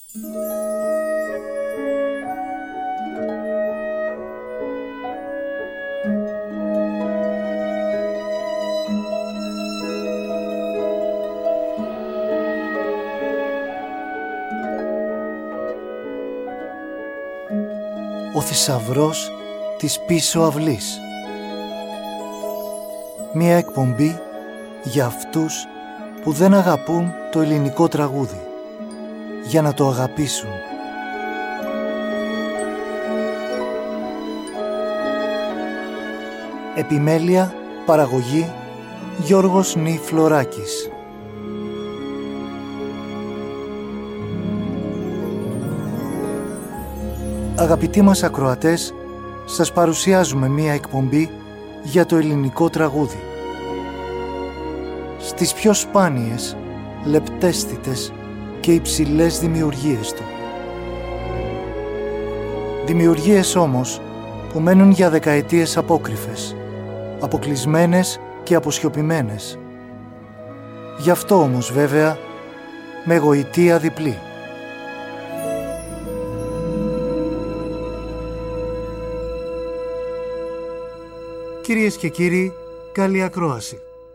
Ο θησαυρός της πίσω αυλής. Μία εκπομπή για αυτούς που δεν αγαπούν το ελληνικό τραγούδι, για να το αγαπήσουν. Επιμέλεια, παραγωγή, Γιώργος Νι Φλωράκης. Αγαπητοί μας ακροατές, σας παρουσιάζουμε μία εκπομπή για το ελληνικό τραγούδι. Στις πιο σπάνιες, λεπτέστητες και υψηλές δημιουργίες του. Δημιουργίες όμως που μένουν για δεκαετίες απόκρυφες, αποκλεισμένες και αποσιωπημένες. Γι' αυτό όμως βέβαια με γοητεία διπλή. Κυρίες και κύριοι, καλή ακρόαση.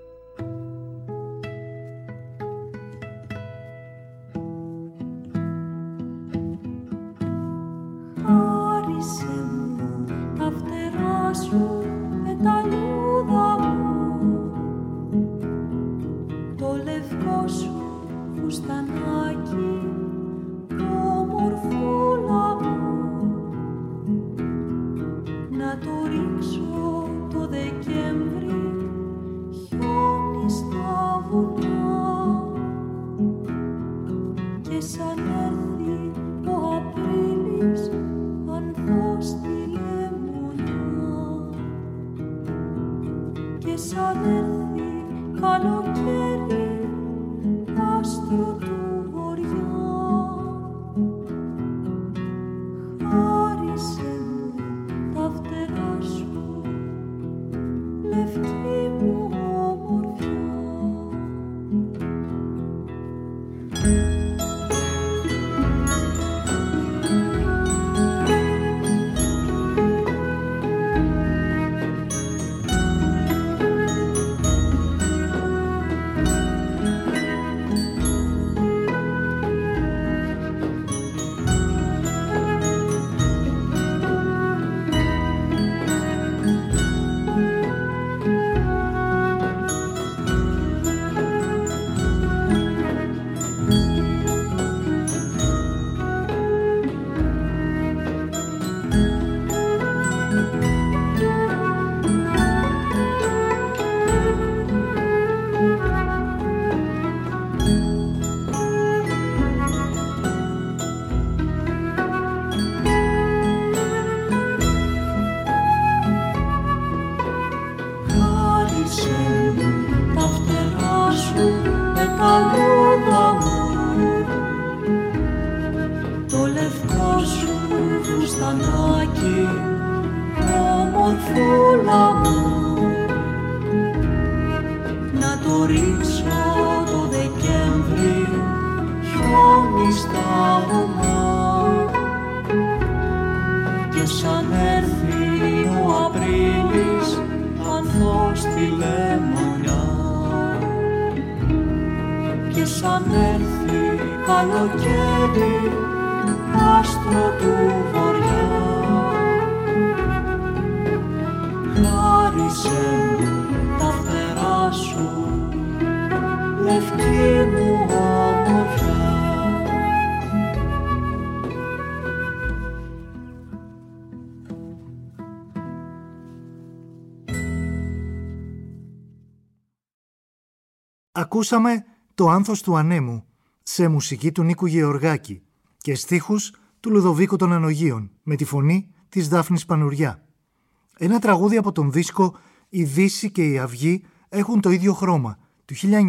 Ακούσαμε το «Άνθος του Ανέμου» σε μουσική του Νίκου Γεωργάκη και στίχους του Λουδοβίκου των Ανογείων με τη φωνή της Δάφνης Πανουριά. Ένα τραγούδι από τον δίσκο «Η Δύση και η Αυγή έχουν το ίδιο χρώμα» του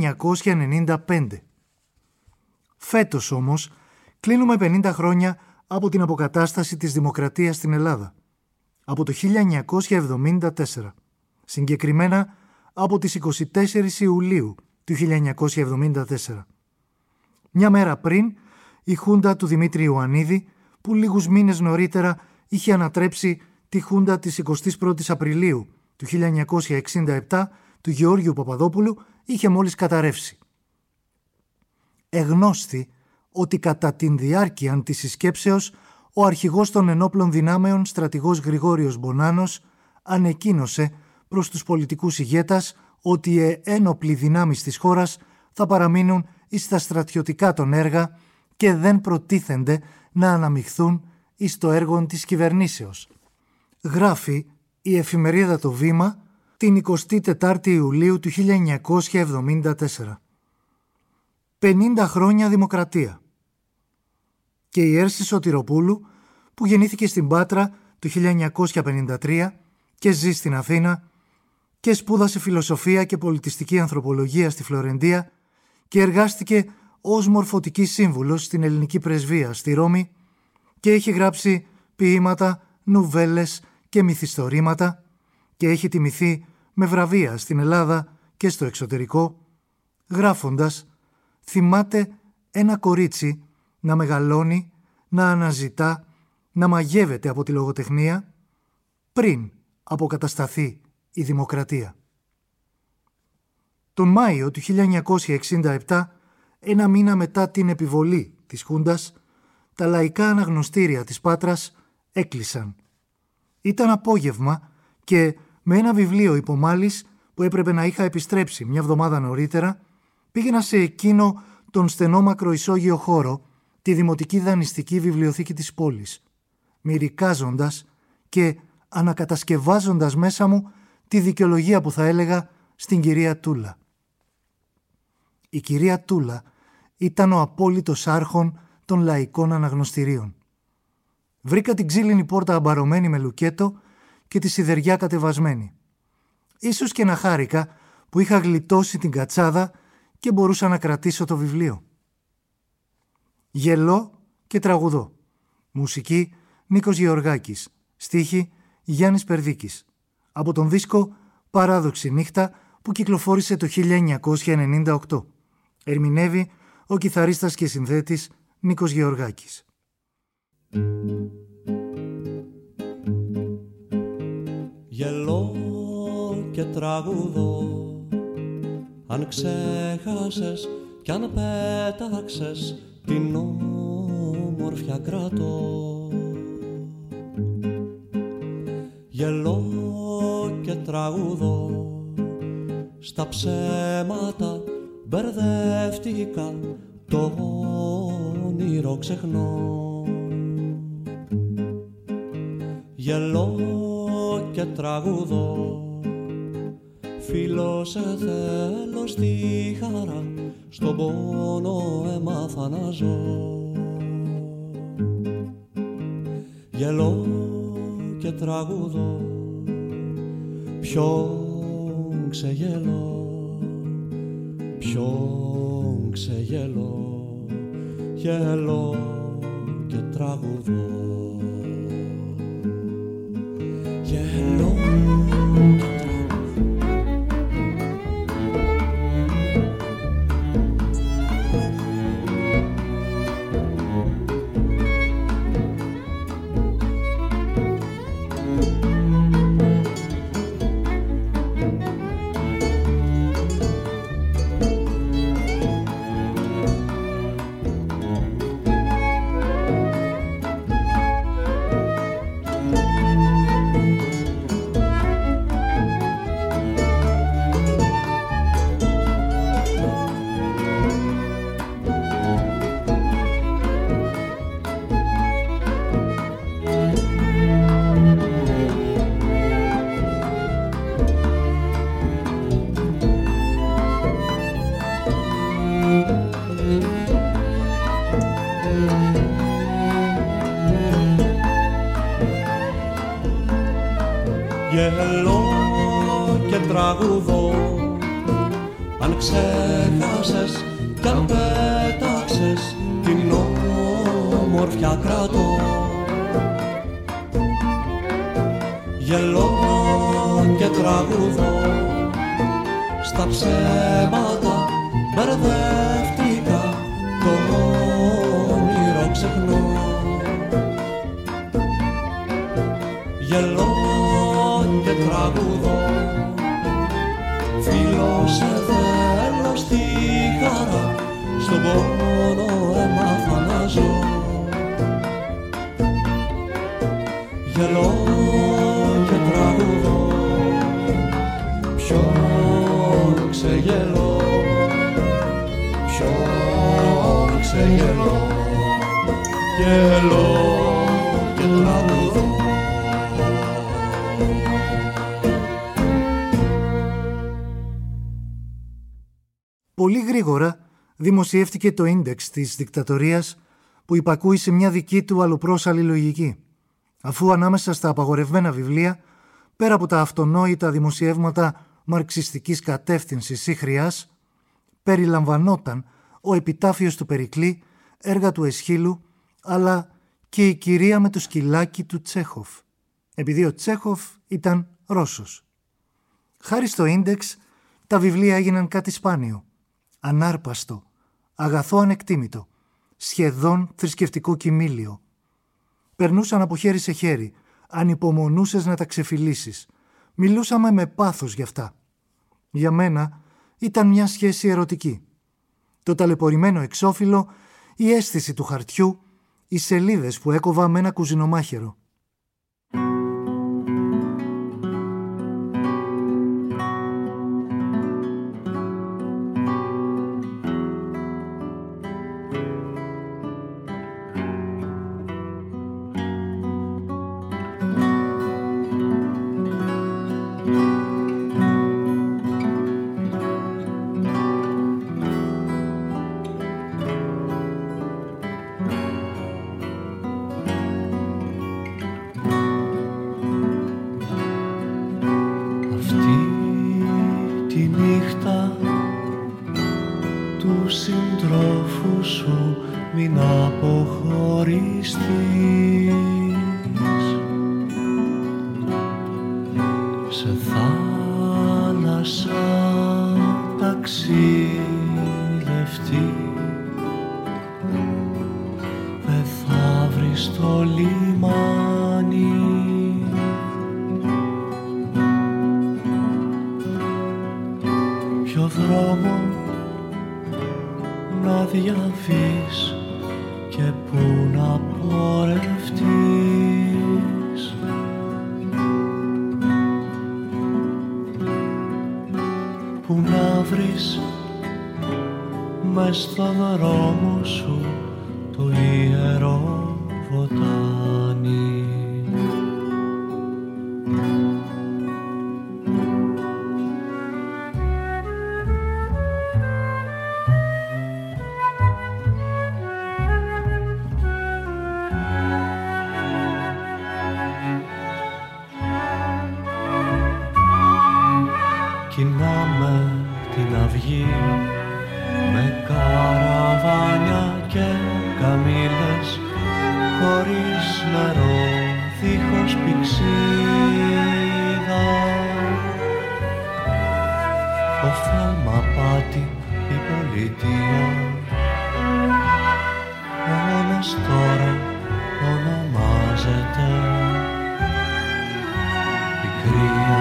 1995. Φέτος όμως κλείνουμε 50 χρόνια από την αποκατάσταση της δημοκρατίας στην Ελλάδα. Από το 1974. Συγκεκριμένα από τις 24 Ιουλίου του 1974. Μια μέρα πριν η Χούντα του Δημήτρη Ιωαννίδη, που λίγους μήνες νωρίτερα είχε ανατρέψει τη Χούντα της 21ης Απριλίου του 1967 του Γεώργιου Παπαδόπουλου, είχε μόλις καταρρεύσει. Εγνώστη ότι κατά την διάρκεια της συσκέψεως ο αρχηγός των ενόπλων δυνάμεων, στρατηγός Γρηγόριος Μπονάνος, ανεκοίνωσε προς τους πολιτικούς ηγέτας ότι οι ένοπλοι δυνάμεις της χώρας θα παραμείνουν εις τα στρατιωτικά των έργα και δεν προτίθενται να αναμειχθούν εις το έργο της κυβερνήσεως. Γράφει η εφημερίδα Το Βήμα την 24η Ιουλίου του 1974. 50 χρόνια δημοκρατία. Και η Έρση Σωτηροπούλου, που γεννήθηκε στην Πάτρα το 1953 και ζει στην Αθήνα και σπούδασε φιλοσοφία και πολιτιστική ανθρωπολογία στη Φλωρεντία και εργάστηκε ως μορφωτική σύμβουλος στην ελληνική πρεσβεία στη Ρώμη και έχει γράψει ποίηματα, νουβέλες και μυθιστορήματα και έχει τιμηθεί με βραβεία στην Ελλάδα και στο εξωτερικό, γράφοντας θυμάται ένα κορίτσι να μεγαλώνει, να αναζητά, να μαγεύεται από τη λογοτεχνία πριν αποκατασταθεί η δημοκρατία. Τον Μάιο του 1967, ένα μήνα μετά την επιβολή της Χούντας, τα λαϊκά αναγνωστήρια της Πάτρας έκλεισαν. Ήταν απόγευμα και με ένα βιβλίο υπομάλης που έπρεπε να είχα επιστρέψει μια εβδομάδα νωρίτερα, πήγαινα σε εκείνο τον στενό μακροϊσόγειο χώρο, τη Δημοτική Δανειστική Βιβλιοθήκη της πόλης, μυρικάζοντας και ανακατασκευάζοντας μέσα μου τη δικαιολογία που θα έλεγα στην κυρία Τούλα. Η κυρία Τούλα ήταν ο απόλυτος άρχον των λαϊκών αναγνωστηρίων. Βρήκα την ξύλινη πόρτα αμπαρωμένη με λουκέτο και τη σιδεριά κατεβασμένη. Ίσως και να χάρηκα που είχα γλιτώσει την κατσάδα και μπορούσα να κρατήσω το βιβλίο. Γελώ και τραγουδώ. Μουσική Νίκος Γεωργάκης. Στίχη Γιάννης Περδίκης. Από τον δίσκο Παράδοξη Νύχτα που κυκλοφόρησε το 1998. Ερμηνεύει ο κιθαρίστας και συνθέτης Νίκος Γεωργάκης. Γελώ και τραγουδώ, αν ξέχασες κι αν πέταξες την όμορφια κρατώ. Γελώ και τραγουδώ, στα ψέματα μπερδεύτηκα, το όνειρο ξεχνώ. Γελώ και τραγουδώ, φίλο σε θέλω στη χαρά, στον πόνο έμαθα να ζω. Γελώ και τραγουδώ, ποιον ξεγελώ, ποιον ξεγελώ. Γελώ και τραγουδώ, γελώ και τραγουδώ. Γελώ και τραγουδώ, αν ξέχασες κι αν πέταξες την όμορφια κρατώ. Γελώ και τραγουδώ, στα ψέματα μπερδεύτηκα, το όνειρο σε γελώ, γελώ και τραγουδώ. Πολύ γρήγορα δημοσιεύτηκε το ίντεξ της δικτατορίας που υπακούει σε μια δική του αλλοπρόσαλη λογική, αφού ανάμεσα στα απαγορευμένα βιβλία, πέρα από τα αυτονόητα δημοσιεύματα μαρξιστικής κατεύθυνσης ή χρειάς, περιλαμβανόταν ο επιτάφιος του Περικλή, έργα του Εσχύλου, αλλά και η κυρία με το σκυλάκι του Τσέχοφ, επειδή ο Τσέχοφ ήταν Ρώσος. Χάρη στο ίντεξ, τα βιβλία έγιναν κάτι σπάνιο, ανάρπαστο, αγαθό ανεκτήμητο, σχεδόν θρησκευτικό κοιμήλιο. Περνούσαν από χέρι σε χέρι, ανυπομονούσες να τα ξεφυλίσεις. Μιλούσαμε με πάθος γι' αυτά. Για μένα ήταν μια σχέση ερωτική. Το ταλαιπωρημένο εξώφυλλο, η αίσθηση του χαρτιού, οι σελίδες που έκοβα με ένα κουζινομάχαιρο. Μες στο δρόμο σου το ιερό βοτάνι. Κοινάμε την αυγή με καραβάνια και καμήλες, χωρίς νερό, δίχως πηξίδα. Οφθαλμαπάτη η πολιτεία, μόνος τώρα ονομάζεται πικρία.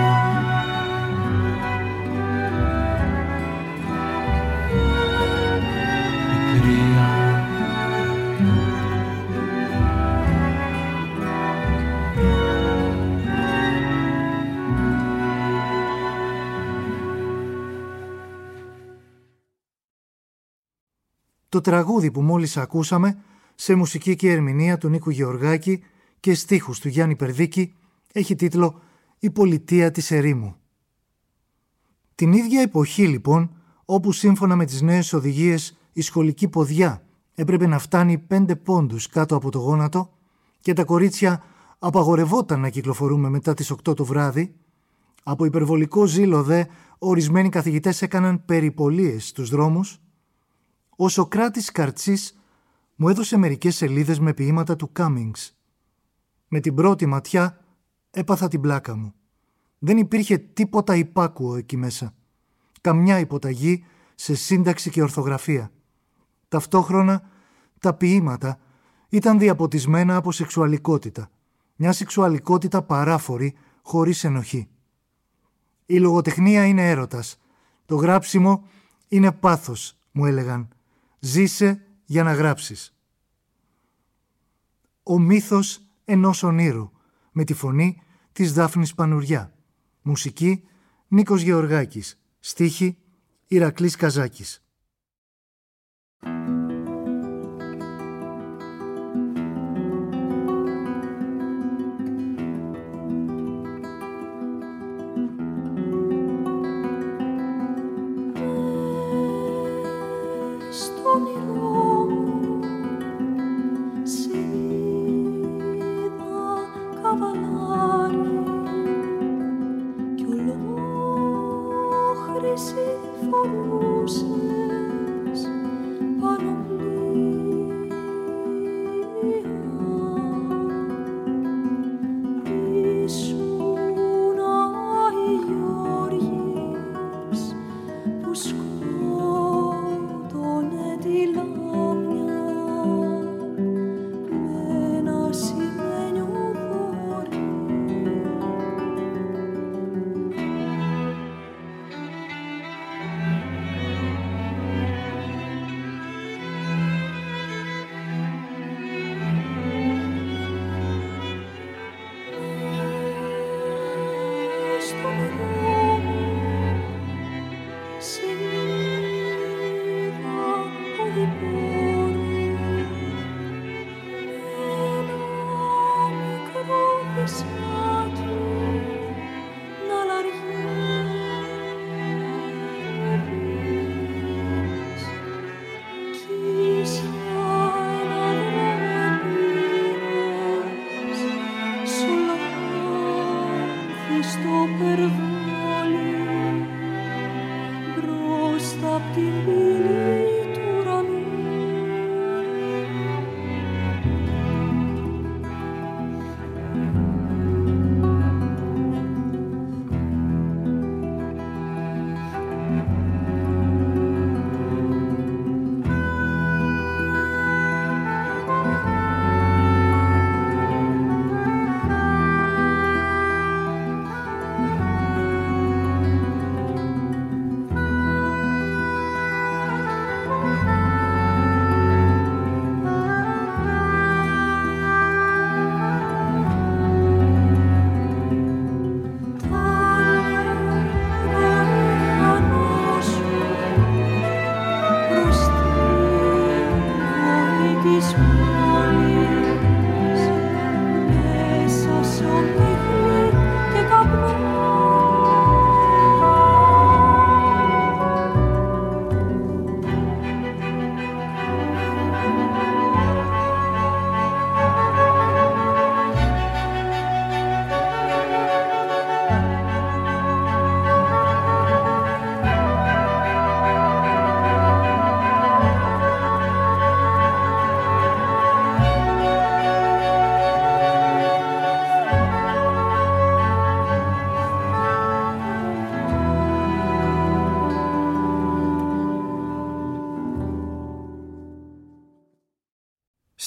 Το τραγούδι που μόλις ακούσαμε, σε μουσική και ερμηνεία του Νίκου Γεωργάκη και στίχους του Γιάννη Περδίκη, έχει τίτλο «Η πολιτεία της ερήμου». Την ίδια εποχή λοιπόν, όπου σύμφωνα με τις νέες οδηγίες η σχολική ποδιά έπρεπε να φτάνει 5 πόντους κάτω από το γόνατο και τα κορίτσια απαγορευόταν να κυκλοφορούμε μετά τις 8 το βράδυ, από υπερβολικό ζήλο δε ορισμένοι καθηγητές έκαναν περιπολίες στους δρόμους, ο Σωκράτης Καρτσής μου έδωσε μερικές σελίδες με ποίηματα του Κάμινγκς. Με την πρώτη ματιά έπαθα την πλάκα μου. Δεν υπήρχε τίποτα υπάκουο εκεί μέσα. Καμιά υποταγή σε σύνταξη και ορθογραφία. Ταυτόχρονα τα ποίηματα ήταν διαποτισμένα από σεξουαλικότητα. Μια σεξουαλικότητα παράφορη, χωρίς ενοχή. Η λογοτεχνία είναι έρωτας. Το γράψιμο είναι πάθος, μου έλεγαν. Ζήσε για να γράψεις. Ο μύθος ενός ονείρου, με τη φωνή της Δάφνης Πανουριά. Μουσική Νίκος Γεωργάκης. Στίχη Ηρακλής Καζάκης.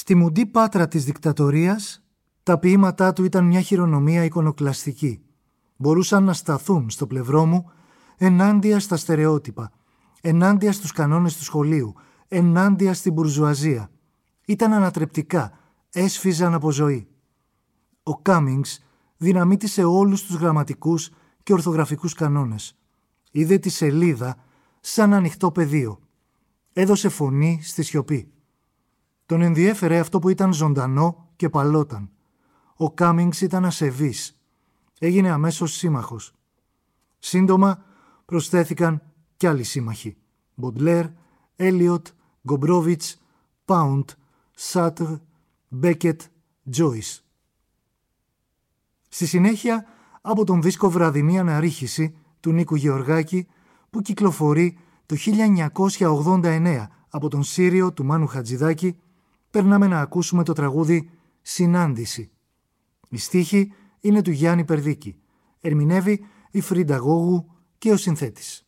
Στη μουντή πάτρα της δικτατορίας, τα ποίηματά του ήταν μια χειρονομία εικονοκλαστική. Μπορούσαν να σταθούν στο πλευρό μου ενάντια στα στερεότυπα, ενάντια στους κανόνες του σχολείου, ενάντια στην μπουρζουαζία. Ήταν ανατρεπτικά, έσφιζαν από ζωή. Ο Κάμινγκς δυναμίτισε όλους τους γραμματικούς και ορθογραφικούς κανόνες. Είδε τη σελίδα σαν ανοιχτό πεδίο. Έδωσε φωνή στη σιωπή. Τον ενδιέφερε αυτό που ήταν ζωντανό και παλόταν. Ο Κάμινγκς ήταν ασεβής. Έγινε αμέσως σύμμαχος. Σύντομα προσθέθηκαν κι άλλοι σύμμαχοι. Μποντλέρ, Έλιοτ, Γκομπρόβιτς, Πάουντ, Σάτρ, Μπέκετ, Τζόις. Στη συνέχεια, από τον δίσκο «Βραδινή Αναρρίχηση» του Νίκου Γεωργάκη, που κυκλοφορεί το 1989 από τον Σύριο του Μάνου Χατζηδάκη, περνάμε να ακούσουμε το τραγούδι «Συνάντηση». Η στίχη είναι του Γιάννη Περδίκη. Ερμηνεύει η Φρίντα Γόγου και ο συνθέτης.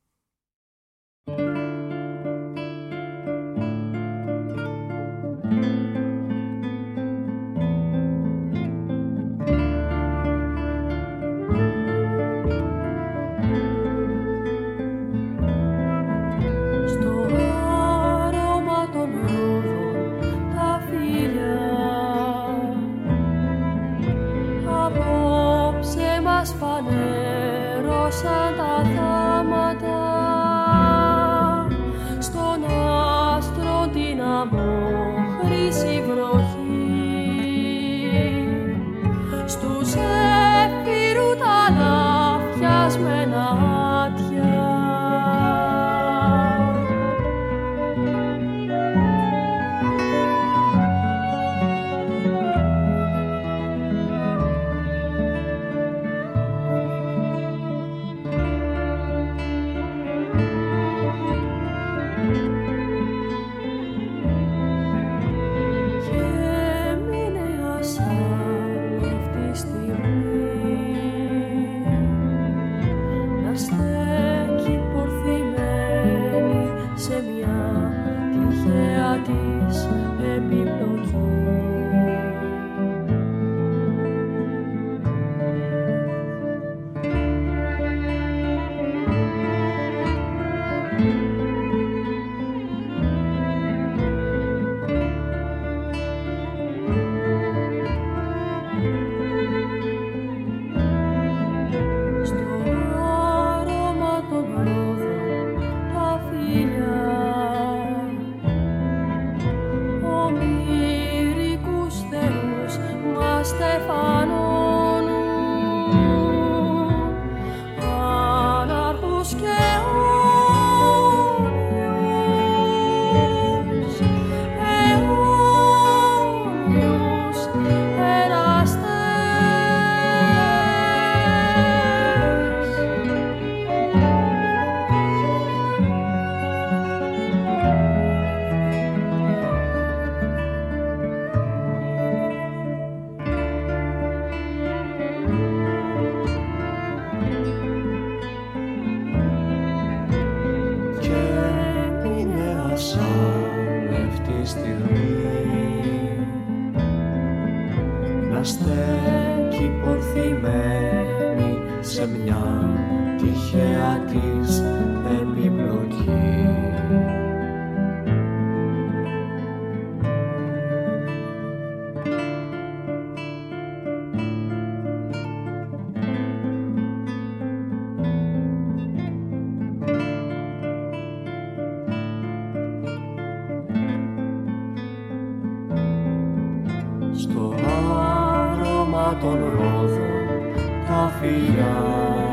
Φανέρωσαν τα θάματα στον άστρο την αμόχρηση βροχή, στου ζέφυρου τα λαφιασμένα άτια. Στο άρωμα των ρόδων τα φιλιά,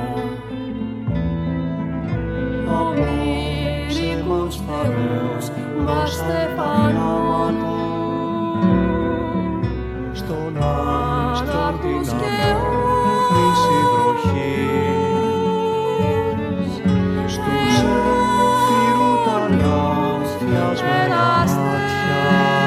ο μύρικος φανούς μας στεφανώνουν, στον άστρο την και χρυσή βροχή, στους ζέφυρου τα λάθιασμένα μάτια.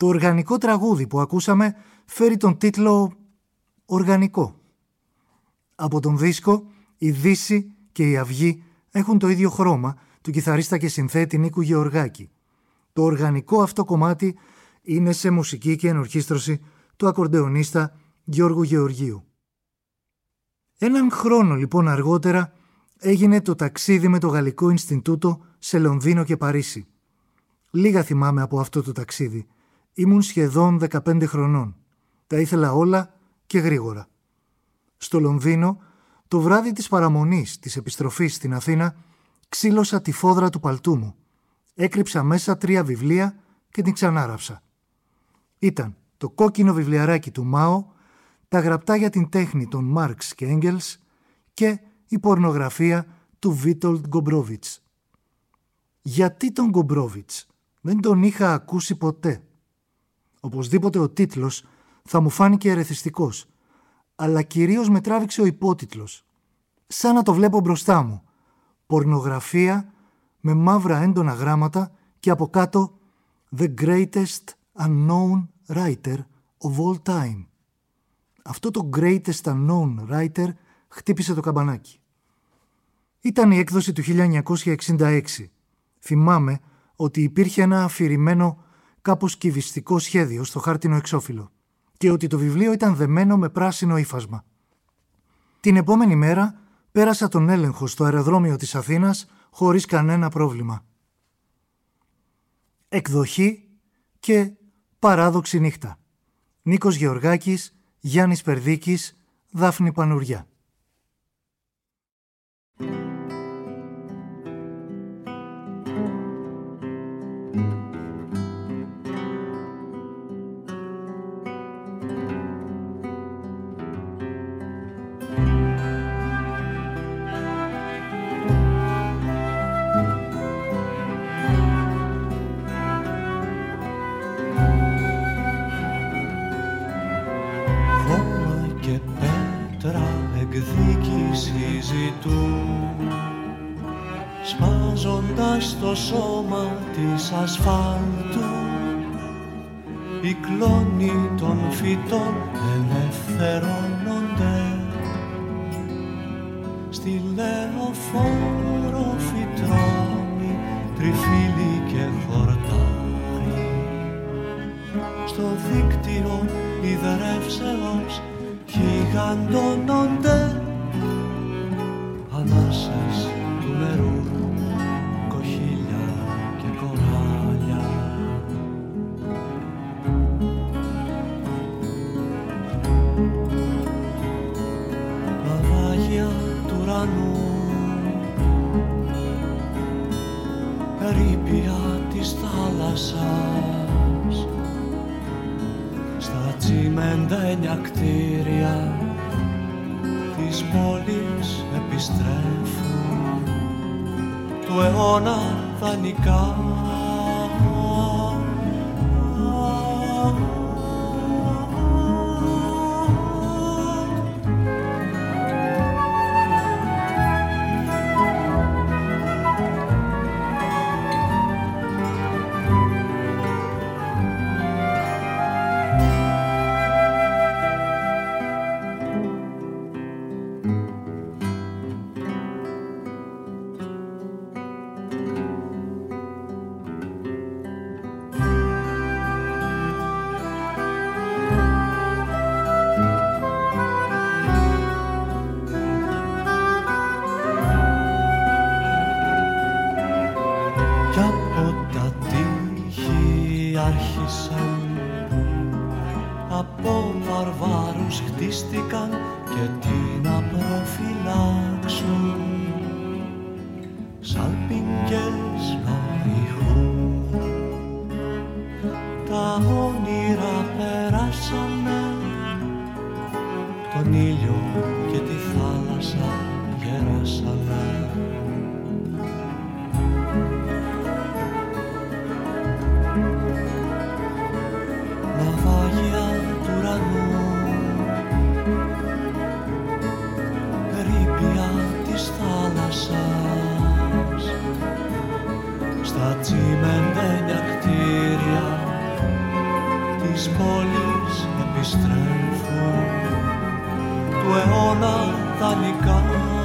Το οργανικό τραγούδι που ακούσαμε φέρει τον τίτλο «Οργανικό». Από τον δίσκο, η Δύση και η Αυγή έχουν το ίδιο χρώμα του κιθαρίστα και συνθέτη Νίκου Γεωργάκη. Το οργανικό αυτό κομμάτι είναι σε μουσική και ενορχήστρωση του ακορντεονίστα Γιώργου Γεωργίου. Έναν χρόνο λοιπόν αργότερα έγινε το ταξίδι με το Γαλλικό Ινστιτούτο σε Λονδίνο και Παρίσι. Λίγα θυμάμαι από αυτό το ταξίδι. Ήμουν σχεδόν 15 χρονών. Τα ήθελα όλα και γρήγορα. Στο Λονδίνο, το βράδυ της παραμονής της επιστροφής στην Αθήνα, ξύλωσα τη φόδρα του παλτού μου. Έκρυψα μέσα 3 βιβλία και την ξανάραψα. Ήταν το κόκκινο βιβλιαράκι του Μάο, τα γραπτά για την τέχνη των Μάρξ και Έγγελς και η πορνογραφία του Βίτολτ Γκομπρόβιτς. Γιατί τον Γκομπρόβιτς? Δεν τον είχα ακούσει ποτέ. Οπωσδήποτε ο τίτλος θα μου φάνηκε ερεθιστικός, αλλά κυρίως με τράβηξε ο υπότιτλος. Σαν να το βλέπω μπροστά μου. Πορνογραφία με μαύρα έντονα γράμματα και από κάτω «The greatest unknown writer of all time». Αυτό το «greatest unknown writer» χτύπησε το καμπανάκι. Ήταν η έκδοση του 1966. Θυμάμαι ότι υπήρχε ένα αφηρημένο κάπως κυβιστικό σχέδιο στο χάρτινο εξώφυλλο και ότι το βιβλίο ήταν δεμένο με πράσινο ύφασμα. Την επόμενη μέρα πέρασα τον έλεγχο στο αεροδρόμιο της Αθήνας χωρίς κανένα πρόβλημα. Εκδοχή και παράδοξη νύχτα. Νίκος Γεωργάκης, Γιάννης Περδίκης, Δάφνη Πανουριά. Σπάζοντας το σώμα της ασφάλτου, οι κλόνοι των φυτών ελευθερώνονται. Στη λεωφόρο φυτρώνει τριφύλι και χορτάρι. Στο δίκτυο υδρεύσεως γιγαντώνονται ανάσες του νερού, κοχύλια και κοράλια. Ναυάγια του ουρανού, ερείπια της θάλασσας, στα τσιμεντένια κτίρια της πόλης επιστρέφουν του αιώνα δανεικά. Από βαρβάρους χτίστηκαν και τι να προφυλάξουν, σαλπιγγές να ρηχούν. Τα όνειρα περάσανε, τον ήλιο και τη θάλασσα γεράσανε. Ναυάγια του ουρανού, ερείπια της θάλασσας, στα τσιμεντένια κτίρια της πόλης επιστρέφουν του αιώνα δανεικά.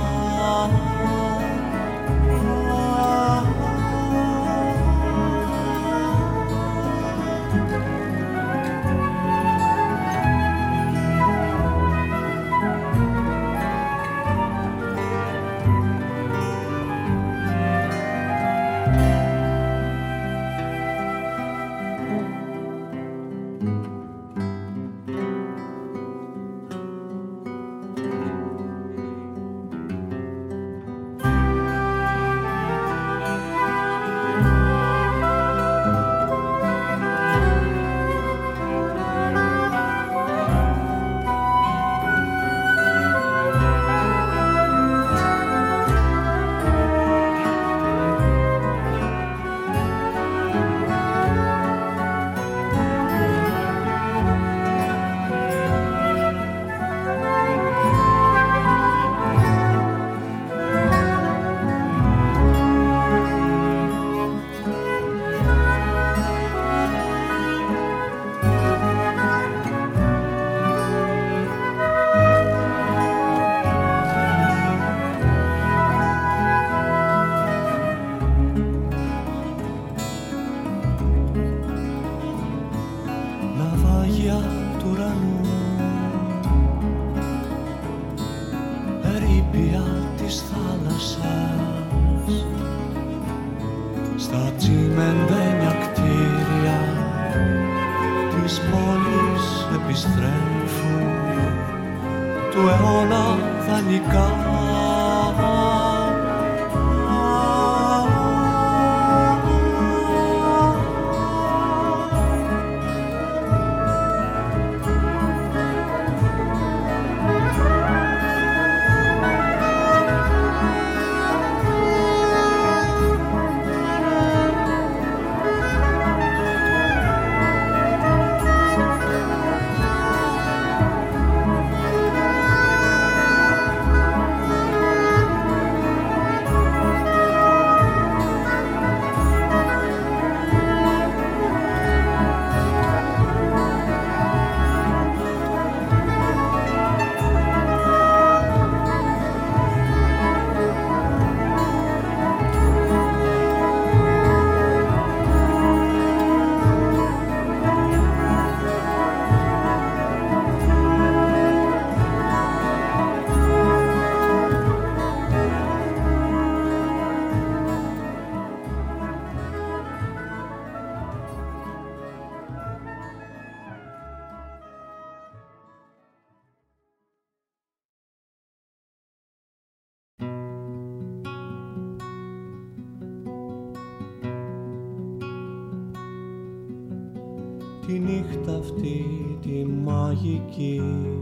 Τη νύχτα αυτή τη μαγική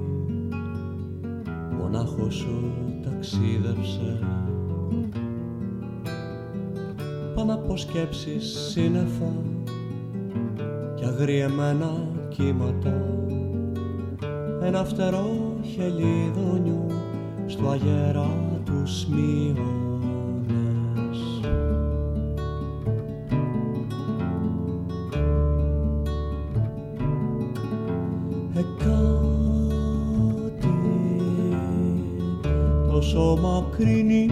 μονάχος σου ταξίδεψε πάνω από σκέψεις σύννεφα και αγριεμένα κύματα, ένα φτερό χελιδόνιου στο αγέρα τους μειώνες. Τόσο μακρινή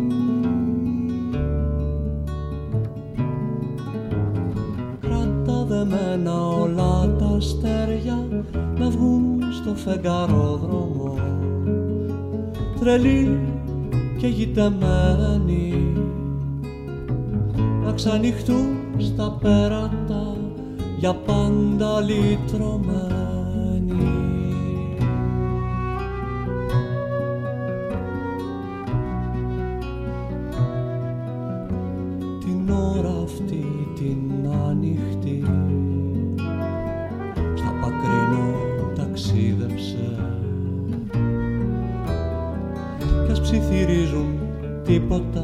κράτα δεμένα όλα τα αστέρια να βγουν στο φεγγαρόδρομο, τρελή και γητεμένη να ξανοιχτούν στα πέρατα για πάντα λυτρωμένοι. Τίποτα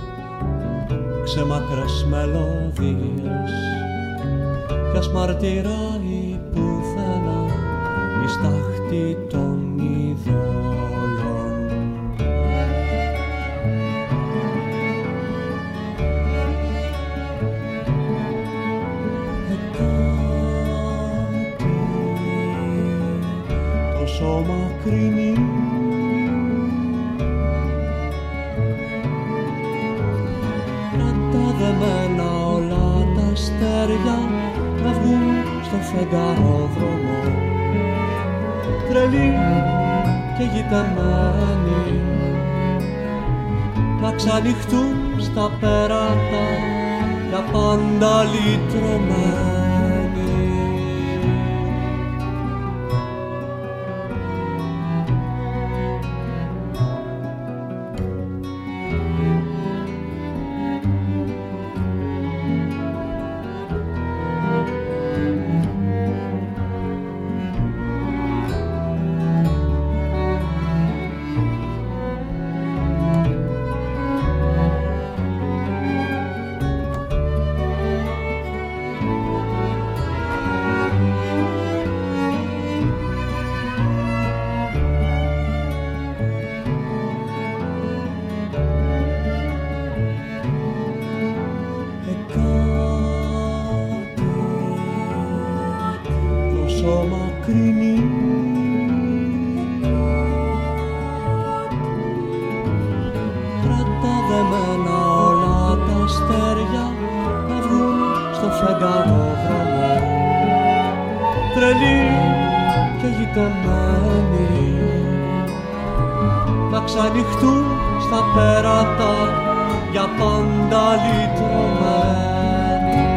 ξεμακρές μελωδίες κι ας μαρτυράει πουθενά η στάχτη των ειδόλων. Κάτι σώμα κρίνει. Κρατά δεμένα όλα τα αστέρια να βγουν στο φεγγαρόδρομο, τρελή και γητεμένη, να ξανοιχτούν στα πέρατα για πάντα λυτρωμένοι. Να ξανοιχτούν στα πέρατα για πάντα λυτρωμένοι.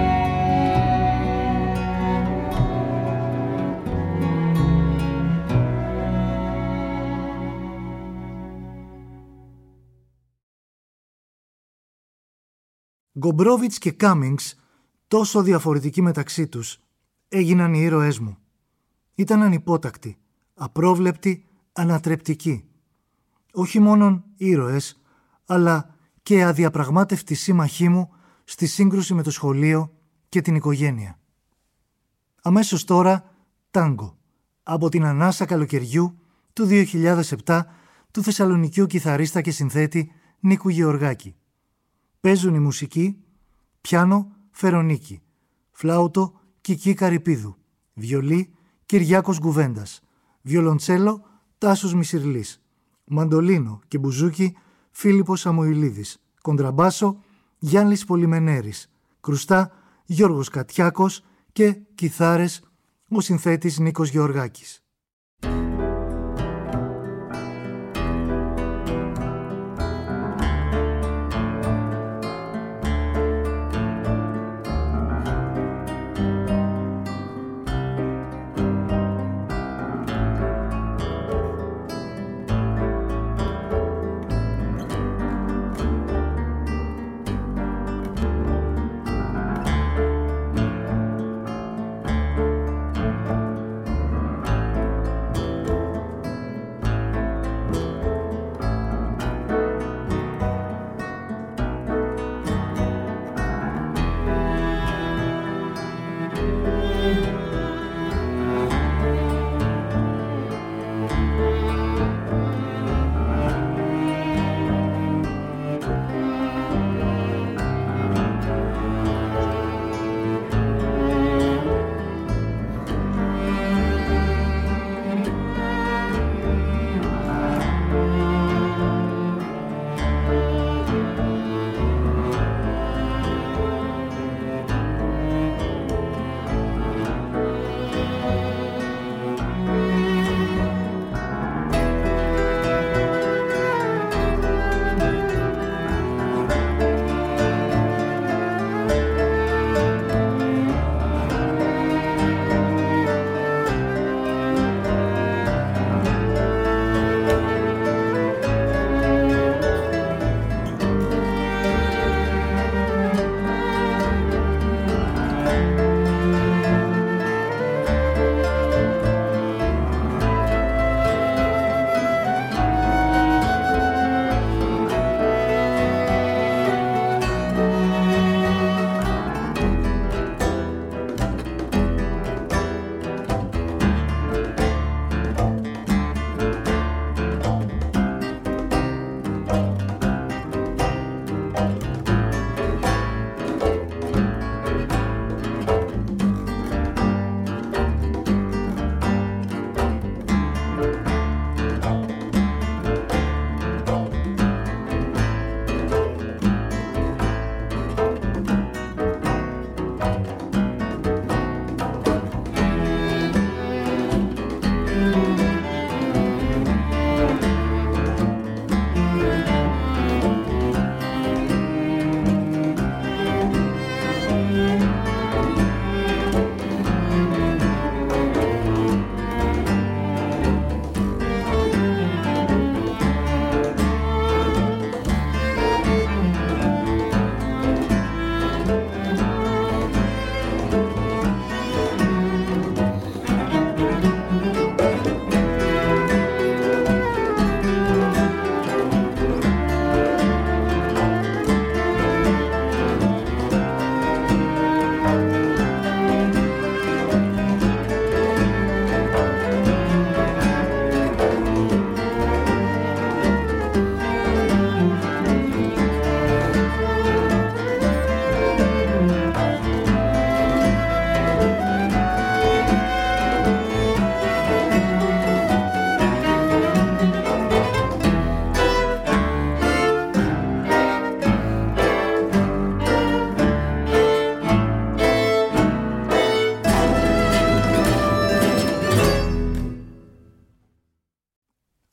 Γκομπρόβιτς και Κάμινγκς, τόσο διαφορετικοί μεταξύ τους, έγιναν οι ήρωές μου. Ήταν ανυπότακτοι, απρόβλεπτοι, ανατρεπτικοί. Όχι μόνον ήρωες, αλλά και αδιαπραγμάτευτοι σύμμαχοί μου στη σύγκρουση με το σχολείο και την οικογένεια. Αμέσως τώρα, τάγκο, από την ανάσα καλοκαιριού του 2007 του θεσσαλονικιού κιθαρίστα και συνθέτη Νίκου Γεωργάκη. Παίζουν η μουσική, πιάνο Φερονίκη, φλάουτο Κική Καρυπίδου, βιολί Κυριάκος Γκουβέντας, βιολοντσέλο Τάσος Μισυρλής, μαντολίνο και μπουζούκι Φίλιππος Σαμοηλίδης, κοντραμπάσο Γιάννης Πολυμενέρης, κρουστά Γιώργος Κατιάκος και κιθάρες ο συνθέτης Νίκος Γεωργάκης.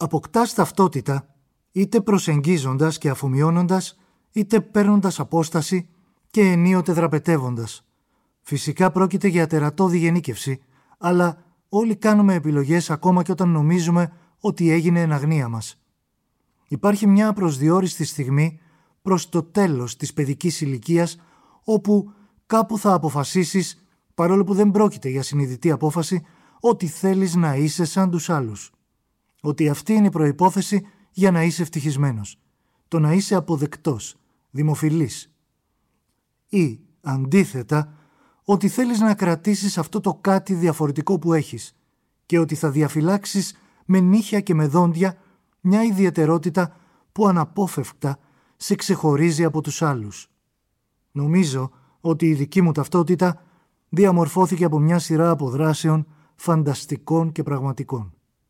αποκτάς ταυτότητα είτε προσεγγίζοντας και αφομοιώνοντας, είτε παίρνοντας απόσταση και ενίοτε δραπετεύοντας. Φυσικά πρόκειται για τερατώδη γενίκευση, αλλά όλοι κάνουμε επιλογές ακόμα και όταν νομίζουμε ότι έγινε εν αγνία μας. Υπάρχει μια απροσδιόριστη στιγμή προς το τέλος της παιδικής ηλικίας, όπου κάπου θα αποφασίσεις, παρόλο που δεν πρόκειται για συνειδητή απόφαση, ότι θέλεις να είσαι σαν τους άλλους. Ότι αυτή είναι η προϋπόθεση για να είσαι ευτυχισμένος. Το να είσαι αποδεκτός, δημοφιλής. Ή, αντίθετα, ότι θέλεις να κρατήσεις αυτό το κάτι διαφορετικό που έχεις και ότι θα διαφυλάξεις με νύχια και με δόντια μια ιδιαιτερότητα που αναπόφευκτα σε ξεχωρίζει από τους άλλους. Νομίζω ότι η δική μου ταυτότητα διαμορφώθηκε από μια σειρά αποδράσεων φανταστικών και πραγματικών.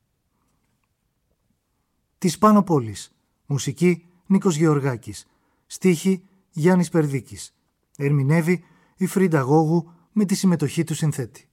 Της Πάνω Πόλης. Μουσική Νίκος Γεωργάκης. Στίχη Γιάννης Περδίκης. Ερμηνεύει η Φρίντα Γόγου με τη συμμετοχή του συνθέτη.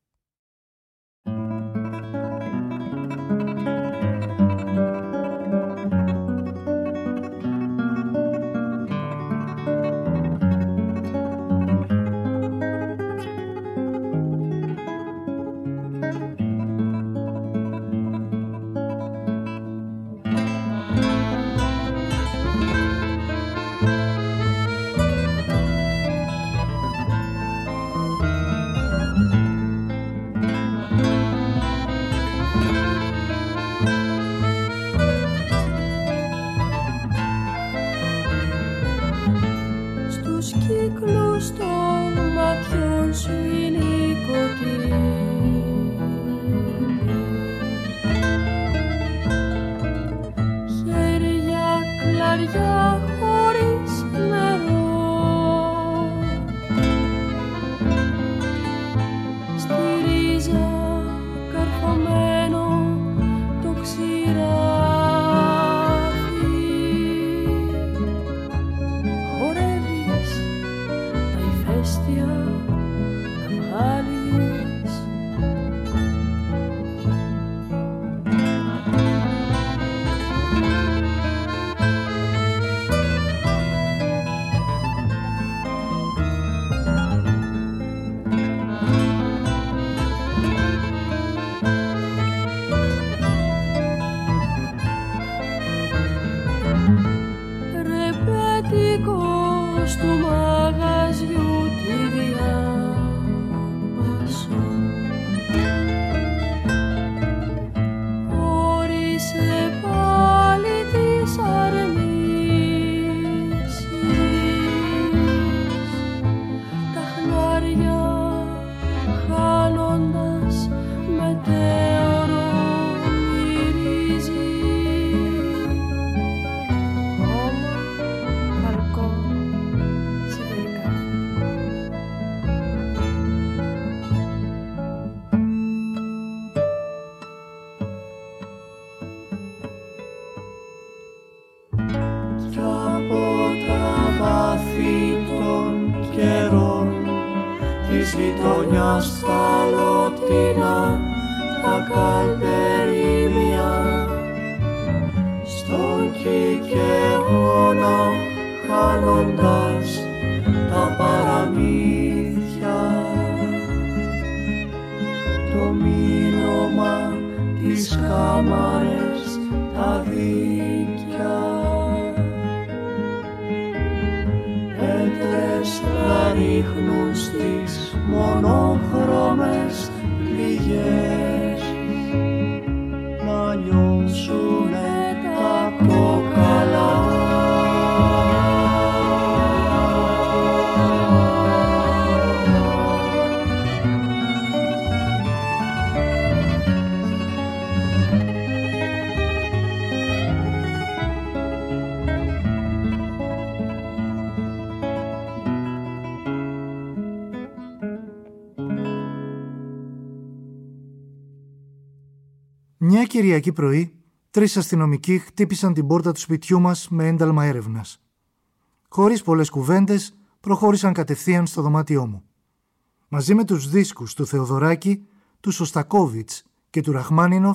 Μια Κυριακή πρωί, 3 αστυνομικοί χτύπησαν την πόρτα του σπιτιού μας με ένταλμα έρευνας. Χωρίς πολλές κουβέντες, προχώρησαν κατευθείαν στο δωμάτιό μου. Μαζί με τους δίσκους του Θεοδωράκη, του Σωστακόβιτς και του Ραχμάνινοφ,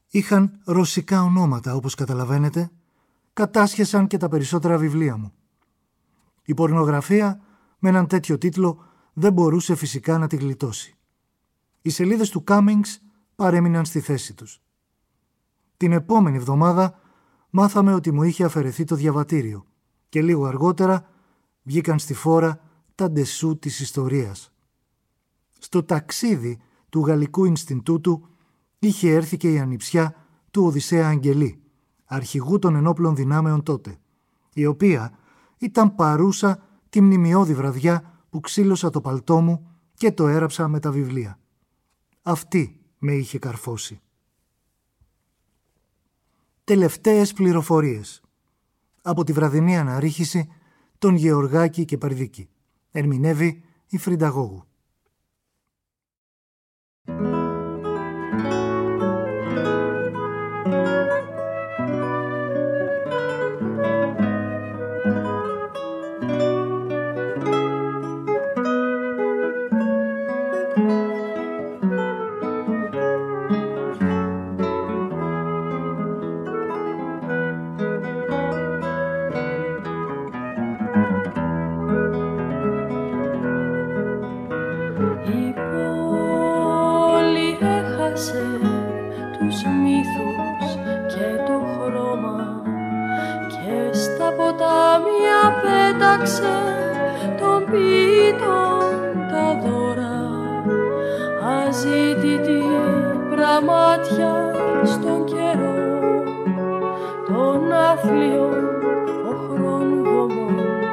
Είχαν ρωσικά ονόματα, όπως καταλαβαίνετε, κατάσχεσαν και τα περισσότερα βιβλία μου. Η πορνογραφία με έναν τέτοιο τίτλο δεν μπορούσε φυσικά να τη γλιτώσει. Οι σελίδες του Cummings παρέμειναν στη θέση τους. Την επόμενη εβδομάδα μάθαμε ότι μου είχε αφαιρεθεί το διαβατήριο και λίγο αργότερα βγήκαν στη φόρα τα ντεσού της ιστορίας. Στο ταξίδι του Γαλλικού Ινστιτούτου είχε έρθει και η ανιψιά του Οδυσσέα Αγγελή, αρχηγού των ενόπλων δυνάμεων τότε, η οποία ήταν παρούσα τη μνημιώδη βραδιά που ξύλωσα το παλτό μου και το έραψα με τα βιβλία. Αυτή με είχε καρφώσει. Τελευταίες πληροφορίες από τη βραδινή αναρρίχηση των Γεωργάκη και Περδίκη. Ερμηνεύει η Φρίντα Γόγου. Τους μύθους και το χρώμα και στα ποτάμια πέταξε των ποιητών τα δώρα, αζήτητη πραμάτια στον καιρό των άθλιων οχρών βωμών.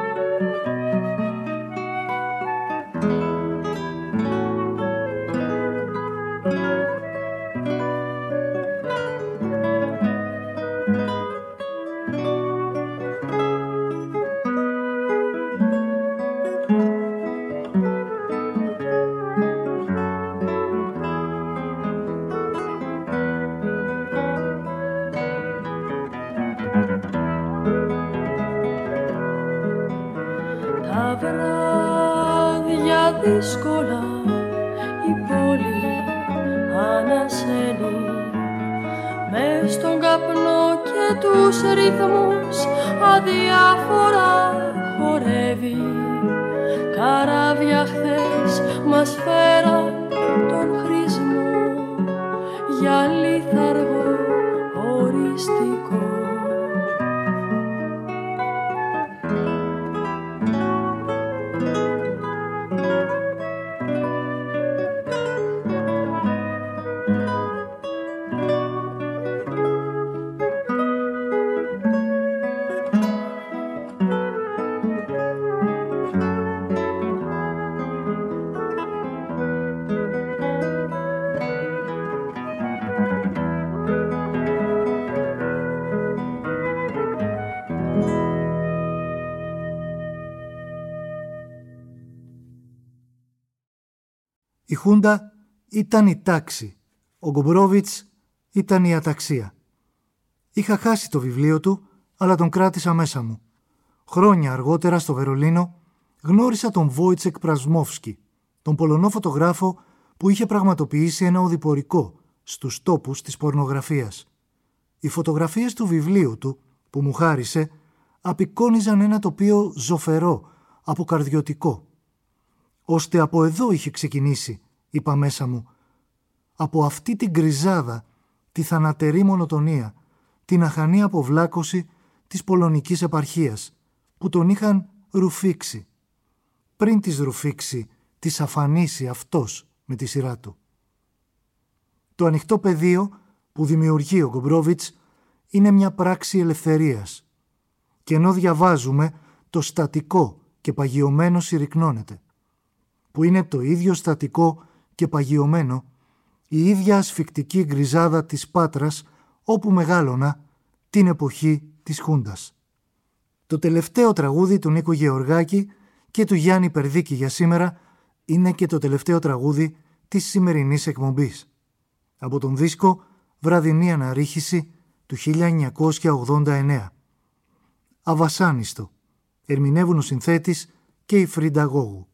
Τα βράδια δύσκολα η πόλη ανασένει μες στον καπνό και τους ρυθμούς αδιάφορα χορεύει. Καράβια χθες μας φέραν τον χρησμό για λίθαργο οριστικό. Η Χούντα ήταν η τάξη, ο Γκομπρόβιτς ήταν η αταξία. Είχα χάσει το βιβλίο του, αλλά τον κράτησα μέσα μου. Χρόνια αργότερα στο Βερολίνο γνώρισα τον Βόιτσεκ Πρασμόφσκι, τον Πολωνό φωτογράφο που είχε πραγματοποιήσει ένα οδηπορικό στους τόπους της πορνογραφίας. Οι φωτογραφίες του βιβλίου του που μου χάρισε απεικόνιζαν ένα τοπίο ζωφερό, αποκαρδιωτικό. Ώστε από εδώ είχε ξεκινήσει, είπα μέσα μου. Από αυτή την γκριζάδα, τη θανατερή μονοτονία, την αχανή αποβλάκωση της πολωνικής επαρχίας, που τον είχαν ρουφήξει. Πριν τις ρουφήξει, τις αφανίσει αυτός με τη σειρά του. Το ανοιχτό πεδίο που δημιουργεί ο Γκομπρόβιτς είναι μια πράξη ελευθερίας. Και ενώ διαβάζουμε, το στατικό και παγιωμένο συρρυκνώνεται. Που είναι το ίδιο στατικό και παγιωμένο, η ίδια ασφικτική γκριζάδα της Πάτρας όπου μεγάλωνα την εποχή της Χούντας. Το τελευταίο τραγούδι του Νίκου Γεωργάκη και του Γιάννη Περδίκη για σήμερα είναι και το τελευταίο τραγούδι της σημερινής εκπομπής. Από τον δίσκο «Βραδινή Αναρρίχηση» του 1989. Αβασάνιστο. Ερμηνεύουν ο συνθέτης και η Φρίντα Γόγου.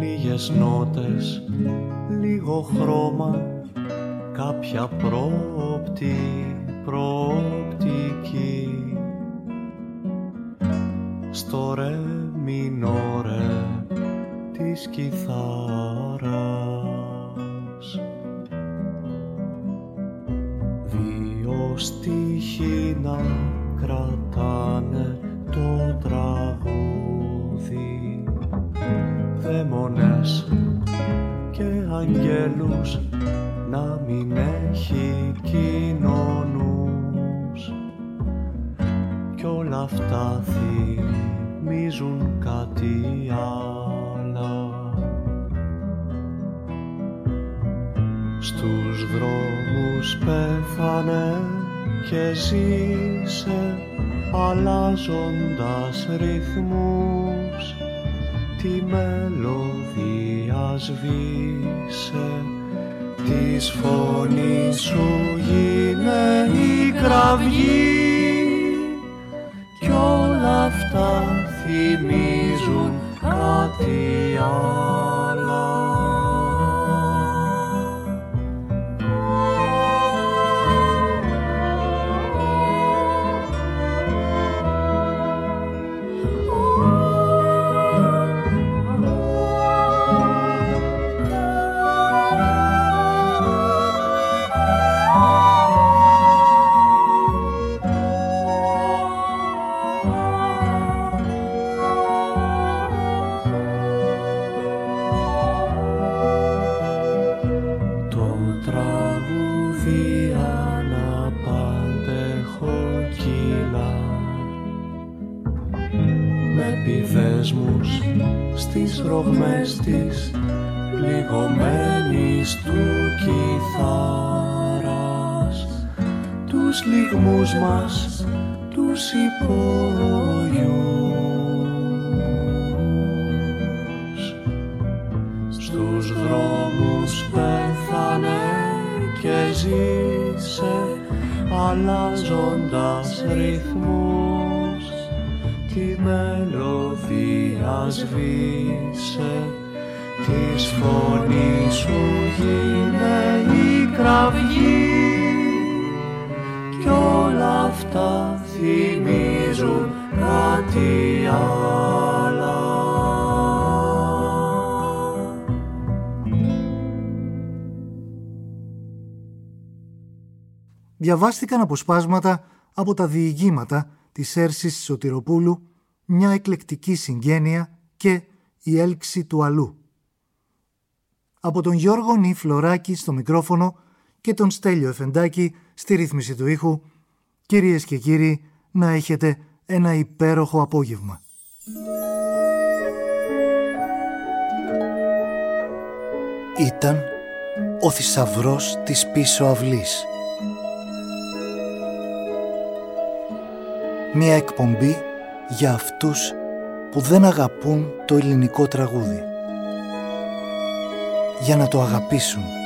λίγες νότες, λίγο χρώμα, κάποια προοπτική. Στο ρε μινόρε της κιθάρας, δύο στίχοι να κρατάνε το τραγούδι, δαίμονες και αγγέλους να μην έχει κοινωνούς, κι όλα αυτά θυμίζουν κάτι άλλα. Στους δρόμους πέθανε και ζήσε, αλλάζοντας ρυθμούς, τη μελωδία σβήσε, της φωνής σου γίνε η κραυγή, κι όλα αυτά θυμίζουν κάτι άλλα. Στις ρογμές της πληγωμένης του κιθάρας, τους λυγμούς μας τους υπόγειους. Στους δρόμους πέθανε και ζήσε, αλλάζοντας ρυθμούς, τη μελωδία σβήσε, της φωνής σου γίνε η κραυγή, κι όλα αυτά θυμίζουν κάτι άλλα. Διαβάστηκαν αποσπάσματα από τα διηγήματα της Έρσης Σωτηροπούλου, μια εκλεκτική συγγένεια και η έλξη του αλλού. Από τον Γιώργο Νι Φλωράκη στο μικρόφωνο και τον Στέλιο Εφεντάκη στη ρύθμιση του ήχου, κυρίες και κύριοι, να έχετε ένα υπέροχο απόγευμα. Ήταν ο θησαυρός της πίσω αυλής. Μια εκπομπή για αυτούς που δεν αγαπούν το ελληνικό τραγούδι. Για να το αγαπήσουν.